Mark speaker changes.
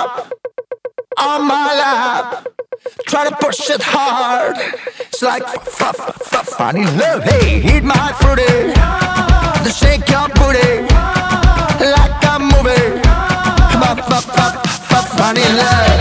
Speaker 1: top on my lap. Try to push it hard. It's like funny love. Hey, eat my fruity. Then shake your booty like a movie. Funny love.